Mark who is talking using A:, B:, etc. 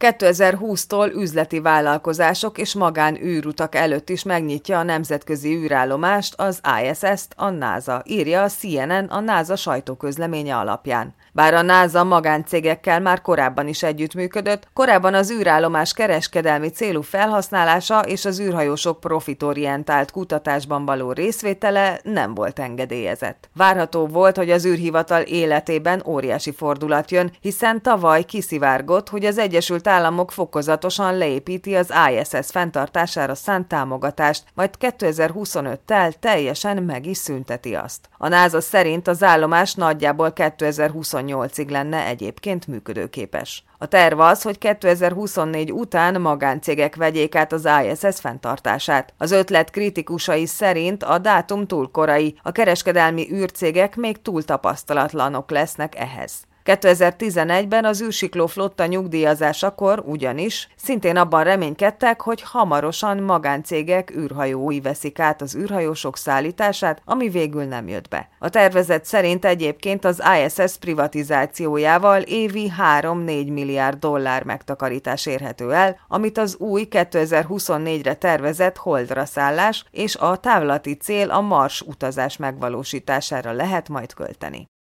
A: 2020-tól üzleti vállalkozások és magánűrutak előtt is megnyitja a nemzetközi űrállomást, az ISS-t a NASA, írja a CNN a NASA sajtóközleménye alapján. Bár a NASA magáncégekkel már korábban is együttműködött, korábban az űrállomás kereskedelmi célú felhasználása és az űrhajósok profitorientált kutatásban való részvétele nem volt engedélyezett. Várható volt, hogy az űrhivatal életében óriási fordulat jön, hiszen tavaly kiszivárgott, hogy az Egyesült Államok fokozatosan leépíti az ISS fenntartására szánt támogatást, majd 2025-tel teljesen meg is szünteti azt. A NASA szerint az állomás nagyjából 2028-ig lenne egyébként működőképes. A terv az, hogy 2024 után magáncégek vegyék át az ISS fenntartását. Az ötlet kritikusai szerint a dátum túl korai, a kereskedelmi űrcégek még túl tapasztalatlanok lesznek ehhez. 2011-ben az űrsikló flotta nyugdíjazásakor ugyanis szintén abban reménykedtek, hogy hamarosan magáncégek űrhajói veszik át az űrhajósok szállítását, ami végül nem jött be. A tervezet szerint egyébként az ISS privatizációjával évi 3-4 milliárd dollár megtakarítás érhető el, amit az új 2024-re tervezett Holdra szállás és a távlati cél a Mars utazás megvalósítására lehet majd költeni.